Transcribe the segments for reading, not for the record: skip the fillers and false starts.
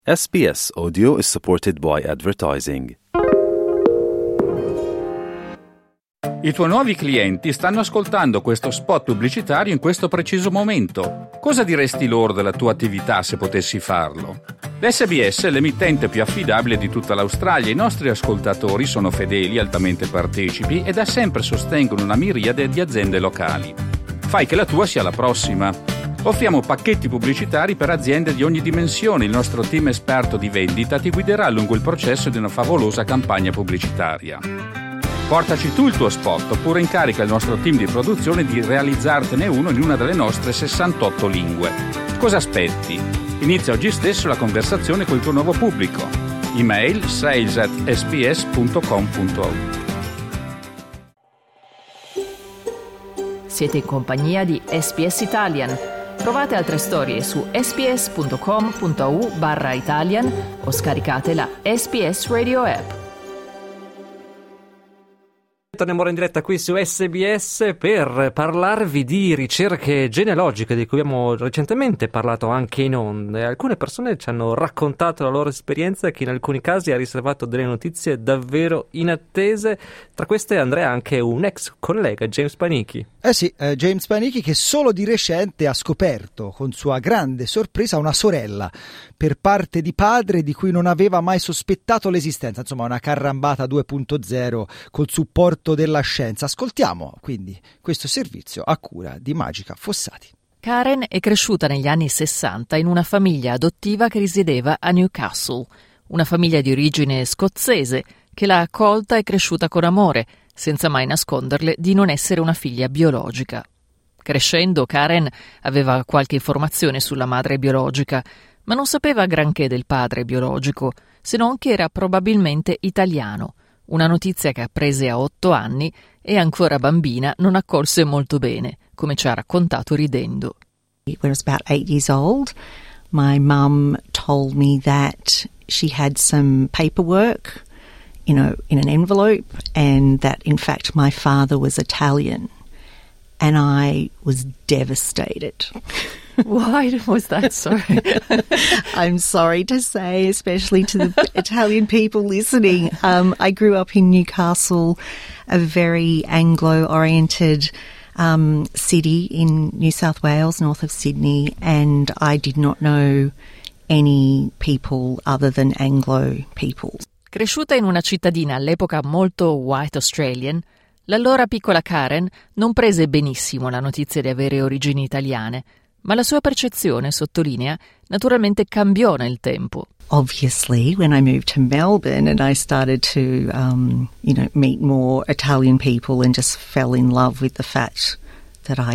SBS Audio is supported by advertising. I tuoi nuovi clienti stanno ascoltando questo spot pubblicitario in questo preciso momento. Cosa diresti loro della tua attività se potessi farlo? L'SBS è l'emittente più affidabile di tutta l'Australia. I nostri ascoltatori sono fedeli, altamente partecipi e da sempre sostengono una miriade di aziende locali. Fai che la tua sia la prossima. Offriamo pacchetti pubblicitari per aziende di ogni dimensione. Il nostro team esperto di vendita ti guiderà lungo il processo di una favolosa campagna pubblicitaria. Portaci tu il tuo spot oppure incarica il nostro team di produzione di realizzartene uno in una delle nostre 68 lingue. Cosa aspetti? Inizia oggi stesso la conversazione col tuo nuovo pubblico. Email sales@sbs.com.au. Siete in compagnia di SBS Italian. Trovate altre storie su sbs.com.au/Italian o scaricate la SBS Radio app. Torniamo in diretta qui su SBS per parlarvi di ricerche genealogiche di cui abbiamo recentemente parlato anche in onda. Alcune persone ci hanno raccontato la loro esperienza, che in alcuni casi ha riservato delle notizie davvero inattese. Tra queste, Andrea, anche un ex collega, James Panichi. James Panichi, che solo di recente ha scoperto con sua grande sorpresa una sorella per parte di padre di cui non aveva mai sospettato l'esistenza. Insomma, una carrambata 2.0 col supporto della scienza. Ascoltiamo quindi questo servizio a cura di Magica Fossati. Karen è cresciuta negli anni 60 in una famiglia adottiva che risiedeva a Newcastle, una famiglia di origine scozzese che l'ha accolta e cresciuta con amore, senza mai nasconderle di non essere una figlia biologica. Crescendo, Karen aveva qualche informazione sulla madre biologica, ma non sapeva granché del padre biologico, se non che era probabilmente italiano, una notizia che apprese a 8 anni e ancora bambina non accolse molto bene, come ci ha raccontato ridendo. When I was about 8 years old, my mum told me that she had some paperwork, in an envelope, and that in fact my father was Italian, and I was devastated. Why was that so? I'm sorry to say, especially to the Italian people listening. I grew up in Newcastle, a very Anglo-oriented city in New South Wales, north of Sydney, and I did not know any people other than Anglo people. Cresciuta in una cittadina all'epoca molto white Australian, l'allora piccola Karen non prese benissimo la notizia di avere origini italiane, ma la sua percezione, sottolinea, naturalmente cambiò nel tempo. Obviously, when I moved to Melbourne and I started to, meet more Italian people and just fell in love with the fact that I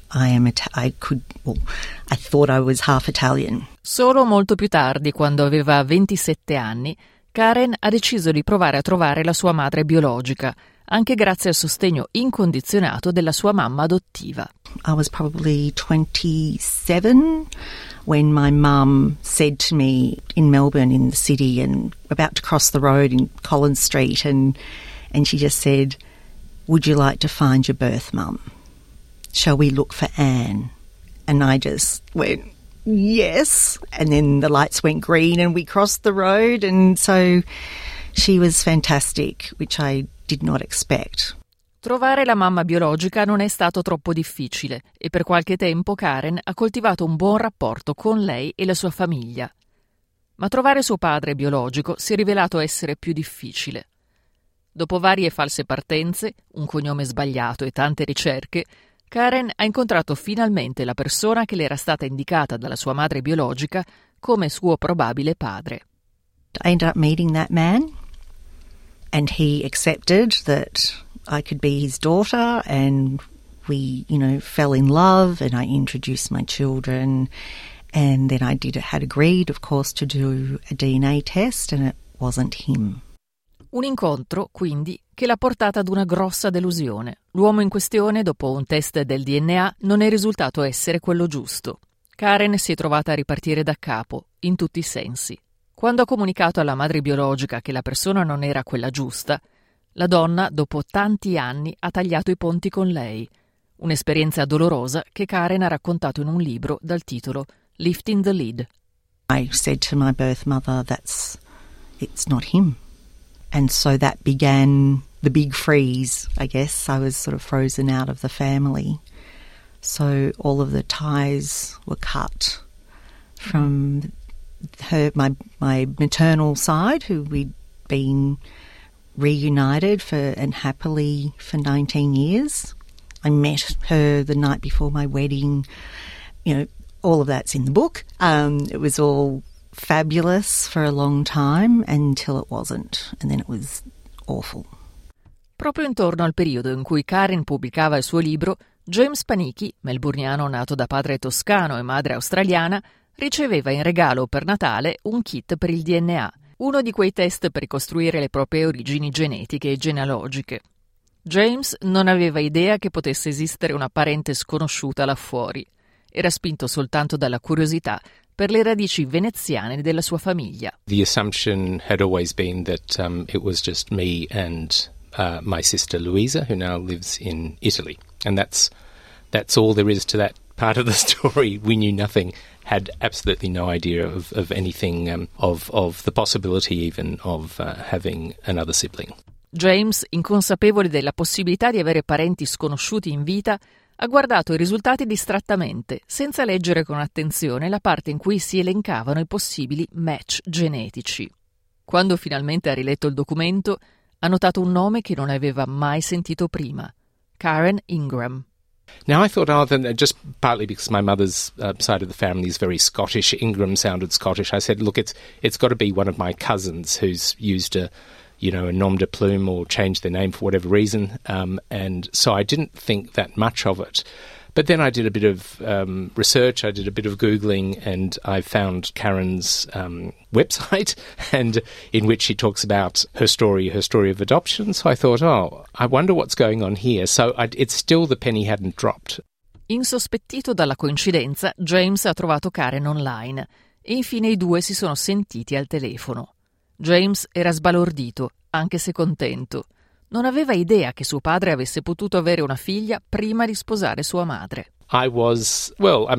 thought I was half Italian. Solo molto più tardi, quando aveva 27 anni, Karen ha deciso di provare a trovare la sua madre biologica, anche grazie al sostegno incondizionato della sua mamma adottiva. I was probably 27 when my mum said to me in Melbourne, in the city, and about to cross the road in Collins Street, and she just said, "Would you like to find your birth mum? Shall we look for Anne?" And I just went, yes. And then the lights went green and we crossed the road, and so she was fantastic, which I did not expect. Trovare la mamma biologica non è stato troppo difficile e per qualche tempo Karen ha coltivato un buon rapporto con lei e la sua famiglia. Ma trovare suo padre biologico si è rivelato essere più difficile. Dopo varie false partenze, un cognome sbagliato e tante ricerche, Karen ha incontrato finalmente la persona che le era stata indicata dalla sua madre biologica come suo probabile padre. I ended up meeting that man, and he accepted that I could be his daughter, and we, fell in love, and I introduced my children, and then I had agreed, of course, to do a DNA test, and it wasn't him. Un incontro, quindi, che l'ha portata ad una grossa delusione. L'uomo in questione, dopo un test del DNA, non è risultato essere quello giusto. Karen si è trovata a ripartire da capo, in tutti i sensi. Quando ha comunicato alla madre biologica che la persona non era quella giusta, la donna, dopo tanti anni, ha tagliato i ponti con lei. Un'esperienza dolorosa che Karen ha raccontato in un libro dal titolo Lifting the Lid. I said to my birth mother, it's not him. And so that began the big freeze, I guess. I was sort of frozen out of the family. So all of the ties were cut from my maternal side, who we'd been reunited and happily for 19 years. I met her the night before my wedding. You know, all of that's in the book. It was all fabulous for a long time until it wasn't, and then it was awful. Proprio intorno al periodo in cui Karen pubblicava il suo libro, James Panichi, melburniano nato da padre toscano e madre australiana, riceveva in regalo per Natale un kit per il DNA, uno di quei test per ricostruire le proprie origini genetiche e genealogiche. James non aveva idea che potesse esistere una parente sconosciuta là fuori. Era spinto soltanto dalla curiosità per le radici veneziane della sua famiglia. The assumption had always been that it was just me and my sister Louisa, who now lives in Italy. And that's all there is to that part of the story. We knew nothing, had absolutely no idea of anything, of the possibility even of having another sibling. James, inconsapevole della possibilità di avere parenti sconosciuti in vita, ha guardato i risultati distrattamente, senza leggere con attenzione la parte in cui si elencavano i possibili match genetici. Quando finalmente ha riletto il documento, ha notato un nome che non aveva mai sentito prima: Karen Ingram. Now I thought, then just partly because my mother's side of the family is very Scottish, Ingram sounded Scottish. I said, look, it's got to be one of my cousins who's used a nom de plume or changed their name for whatever reason, and so I didn't think that much of it. But then I did a bit of research, I did a bit of Googling, and I found Karen's website, and in which she talks about her story of adoption. So I thought, I wonder what's going on here. So it's still the penny hadn't dropped. Insospettito dalla coincidenza, James ha trovato Karen online e infine i due si sono sentiti al telefono. James era sbalordito, anche se contento. Non aveva idea che suo padre avesse potuto avere una figlia prima di sposare sua madre. I was,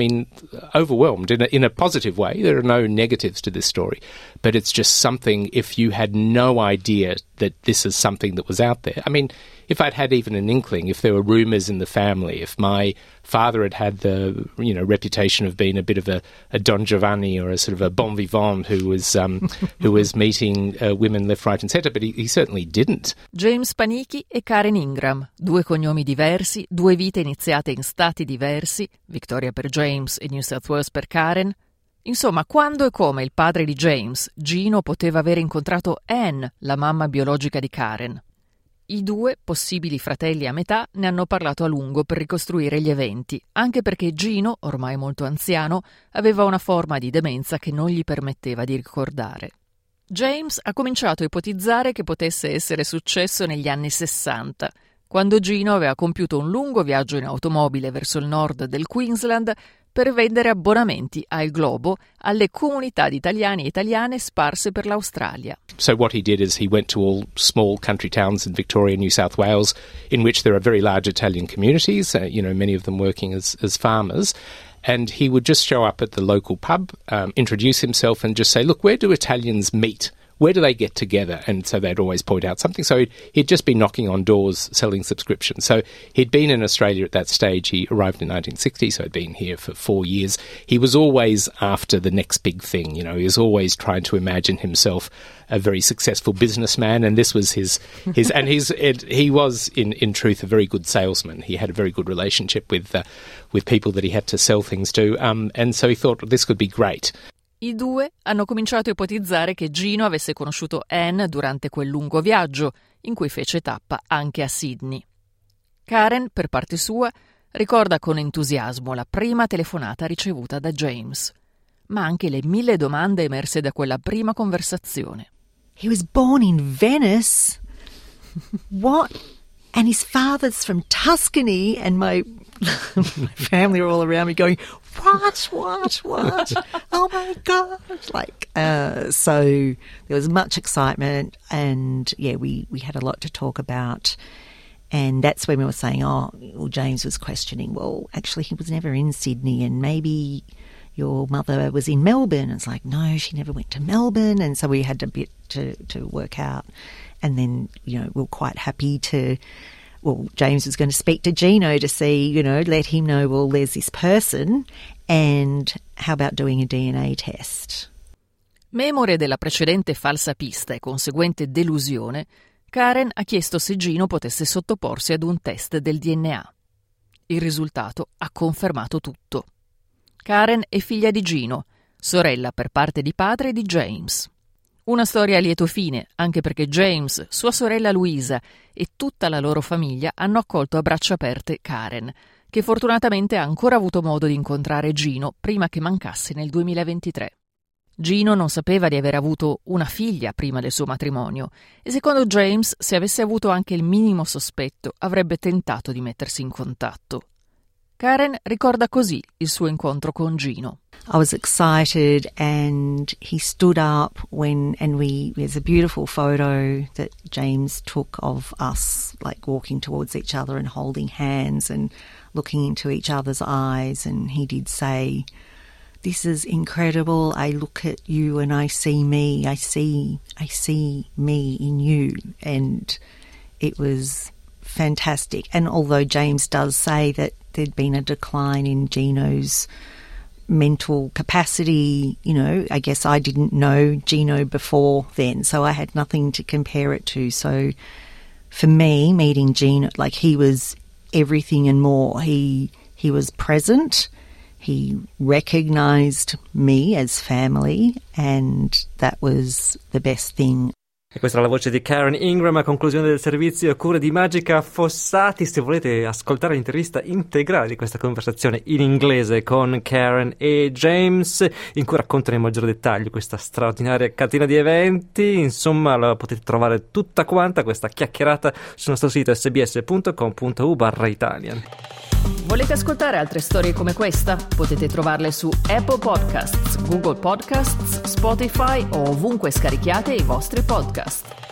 overwhelmed in a positive way. There are no negatives to this story. But it's just something, if you had no idea that this is something that was out there. I mean, if I'd had even an inkling, if there were rumours in the family, if my father had the, reputation of being a bit of a Don Giovanni or a sort of a bon vivant who was meeting women left, right and centre, but he certainly didn't. James Panichi e Karen Ingram, due cognomi diversi, due vite iniziate in stati diversi, Victoria per James e New South Wales per Karen. Insomma, quando e come il padre di James, Gino, poteva aver incontrato Anne, la mamma biologica di Karen. I due, possibili fratelli a metà, ne hanno parlato a lungo per ricostruire gli eventi, anche perché Gino, ormai molto anziano, aveva una forma di demenza che non gli permetteva di ricordare. James ha cominciato a ipotizzare che potesse essere successo negli anni 60, quando Gino aveva compiuto un lungo viaggio in automobile verso il nord del Queensland per vendere abbonamenti al Globo alle comunità di italiani e italiane sparse per l'Australia. So what he did is he went to all small country towns in Victoria and New South Wales in which there are very large Italian communities, many of them working as farmers, and he would just show up at the local pub, introduce himself and just say, look, where do Italians meet? Where do they get together? And so they'd always point out something. So he'd just be knocking on doors selling subscriptions. So he'd been in Australia at that stage. He arrived in 1960, so he'd been here for 4 years. He was always after the next big thing. He was always trying to imagine himself a very successful businessman, and this was his and he was in truth a very good salesman. He had a very good relationship with people that he had to sell things to, and so he thought this could be great. I due hanno cominciato a ipotizzare che Gino avesse conosciuto Anne durante quel lungo viaggio, in cui fece tappa anche a Sydney. Karen, per parte sua, ricorda con entusiasmo la prima telefonata ricevuta da James, ma anche le 1000 domande emerse da quella prima conversazione. He was born in Venice. What? And his father's from Tuscany, and my family were all around me going, what? Oh my God. So there was much excitement, and we had a lot to talk about. And that's when we were saying, James was questioning, well, actually he was never in Sydney, and maybe your mother was in Melbourne. And it's like, no, she never went to Melbourne. And so we had a bit to work out. And then, we were quite happy James was going to speak to Gino to see, let him know, well, there's this person, and how about doing a DNA test? Memore della precedente falsa pista e conseguente delusione, Karen ha chiesto se Gino potesse sottoporsi ad un test del DNA. Il risultato ha confermato tutto. Karen è figlia di Gino, sorella per parte di padre di James. Una storia a lieto fine, anche perché James, sua sorella Louisa e tutta la loro famiglia hanno accolto a braccia aperte Karen, che fortunatamente ha ancora avuto modo di incontrare Gino prima che mancasse nel 2023. Gino non sapeva di aver avuto una figlia prima del suo matrimonio e secondo James, se avesse avuto anche il minimo sospetto, avrebbe tentato di mettersi in contatto. Karen ricorda così il suo incontro con Gino. I was excited and he stood up there's a beautiful photo that James took of us like walking towards each other and holding hands and looking into each other's eyes, and he did say, "This is incredible. I look at you and I see me. I see me in you." And it was fantastic. And although James does say that there'd been a decline in Gino's mental capacity, I guess I didn't know Gino before then, so I had nothing to compare it to. So for me, meeting Gino, like, he was everything and more. He was present. He recognised me as family, and that was the best thing. E questa era la voce di Karen Ingram a conclusione del servizio a cura di Magica Fossati. Se volete ascoltare l'intervista integrale di questa conversazione in inglese con Karen e James, in cui raccontano in maggior dettaglio questa straordinaria catena di eventi, insomma, la potete trovare tutta quanta questa chiacchierata sul nostro sito sbs.com.u/Italian. Volete ascoltare altre storie come questa? Potete trovarle su Apple Podcasts, Google Podcasts, Spotify o ovunque scarichiate i vostri podcast.